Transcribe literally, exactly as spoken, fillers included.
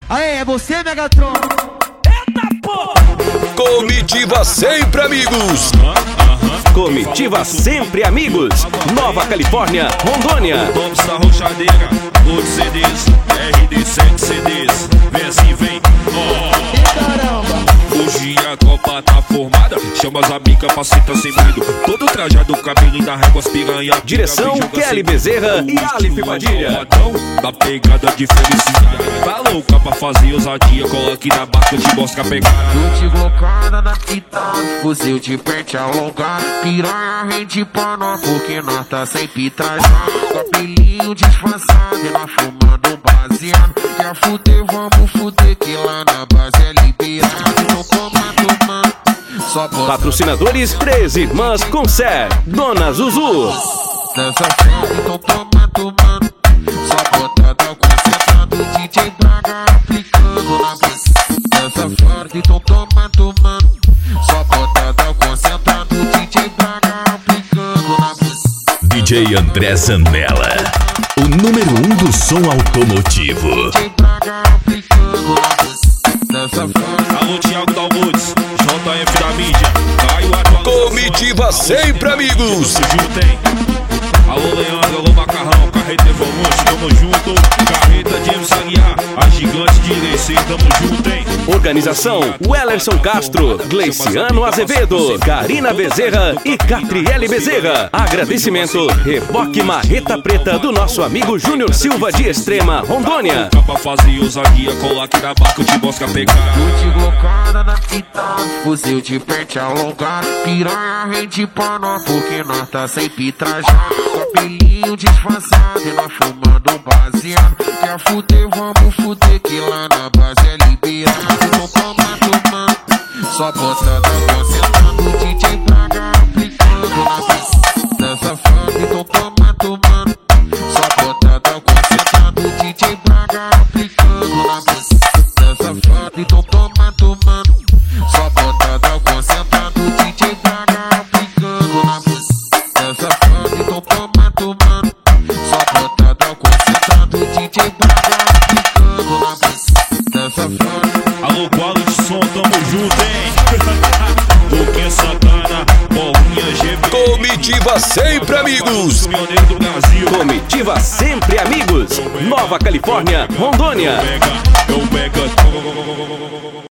Aê, é você, Megatron? Eita porra! Comitiva sempre amigos. Comitiva sempre amigos. Nova Califórnia, Rondônia. Tops da rochadeira, oito C Ds, R D sete C Ds. Vem assim, vem. Oh. Caramba! Hoje a tropa tá formada. Chama as amigas pra sentar sem medo. Todo trajado, cabelinho da régua, as piranha. Direção Kelly Bezerra e Alif Padilha. Da pegada de felicidade. Tá louca pra fazer ousadia. Cola aqui na barca, eu te mostro a pegada. Chute glocada na fita, fuzil de pente alongado. Piranha rende pra nós, porque nós tá sempre trajado. Cabelinho disfarçado e nós fumando baseado. Quer fuder, vamos fuder, que lá na base é liberado. Não toma, toma, só bota. Patrocinadores Três Irmãs Concert, Dona Zuzu. Dança frente, então toma, toma. Só botada concentrado, D J Braga aplicando na pista. Dança forte, então toma, toma. Só botada concentrado, D J Braga aplicando na pista. D J André Zanella, o número um do som automotivo. D J Braga aplicando na pista. Dança forte. Alô, Thiago Dalmudes, J F da mídia. Caio atualizações. Comitiva sempre amigos. Tamo junto, hein? Alô, Leandro, alô, Macarrão. Carreta Evolution, tamo junto. Carreta James Aguiar, a gigante de Irecê, tamo junto, hein? Organização Wellerson Castro, Gleiciano Azevedo, Karina Bezerra e Catriele Bezerra. Agradecimento Reboque Marreta Preta do nosso amigo Júnior Silva de Extrema, Rondônia. Pra fazer ousadia, colar aqui na barca, eu te mostro a pegada. Chute glocada na fita, fuzil de pente alongado. Piranha rende pra nós, porque nós tá sempre trajado. Cabelinho disfarçado e nós fumando baseado. Quer fuder, vamos fuder, que lá na base é liberado. Não toma, toma, só botada concentrando, D J Braga aplicando na pista. Dança funk, então toma, toma. Só botada concentrando, D J Braga aplicando na pista. Dança funk, então toma, toma. Só botada concentrando, D J Braga aplicando na pista. Dança funk, então toma, toma. Só botada concentrando, D J Braga aplicando na pista. Dança funk. Alô, quality som, tamo junto, hein? Luquinha Santana, Bolinha G B. Comitiva sempre amigos. Pioneiro do Brasil. Comitiva sempre amigos. Nova Califórnia, Rondônia. Eu pega, eu pega.